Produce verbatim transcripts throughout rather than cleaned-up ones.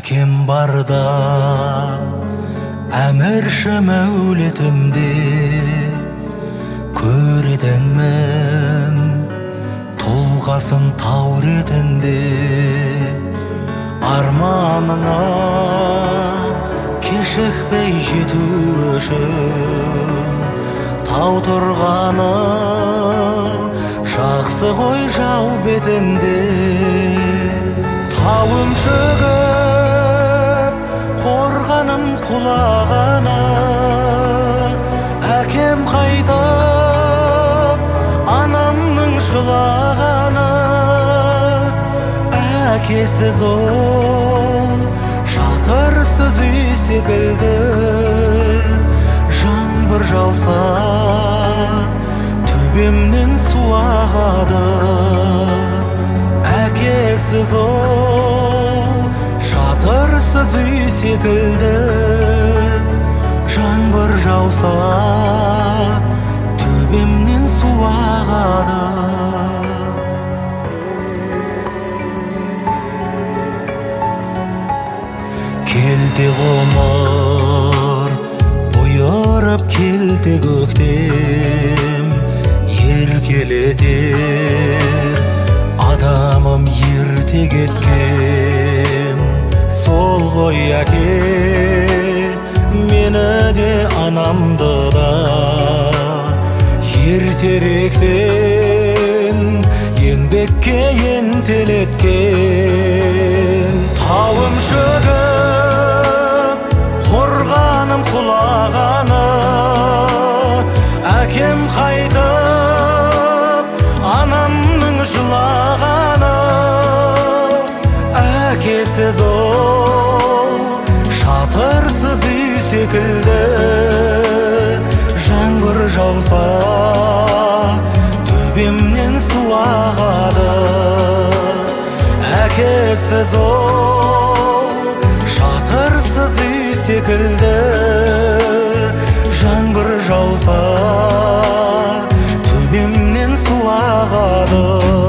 әкем барда әмірші мәулетімде көретінмін тұлғасын тау ретінде. Арманыңа кешікпей жету үшін тау тұрғаны жақсы ғой жау бетінде. Тауым шығып қорғаным құлағаны, әкем қайтып анамның жылағаны. Әкесіз ол шатырсыз үй секілді, жаңбыр жауса төбемнен су ағады. Әкесіз ол шатырсыз үй секілді, жаңбыр жауса төбемнен су ағады. Келте ғұмыр бұйырып келте көктем, еркелетер адамым ерте кеткен. Сол ғой әке, мені де анамды да ертеректен еңбекке ентелеткен. Тауым шығып қорғаным құлағаны, әкем қайтып анамның жылағаны. Әкесіз ол шатырсыз үй секілді, жаңбыр жауса төбемнен су ағады. Әкесіз ол шатырсыз үй секілді, жаңбыр жауса төбемнен су ағады.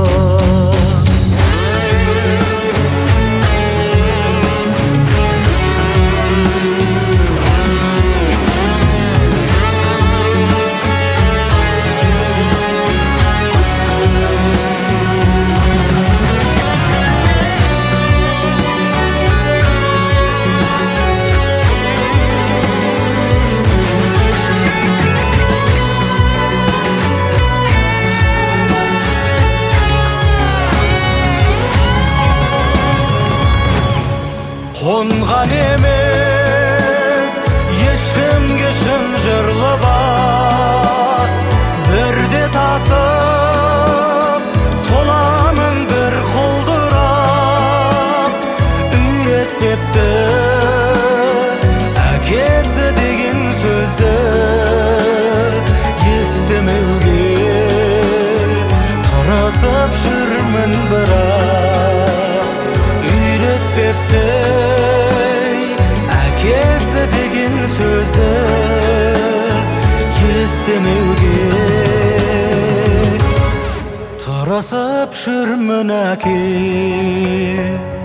Қонған емес ешкімге шын жырлы бар, бірде тасып толамын бір құлдырап. Үйретпепті әкесі деген сөзді естімеуге тырысып жүрмін, бірақ үйретпепті әкесі деген сөзді естімеуге тырысып жүрмін әке.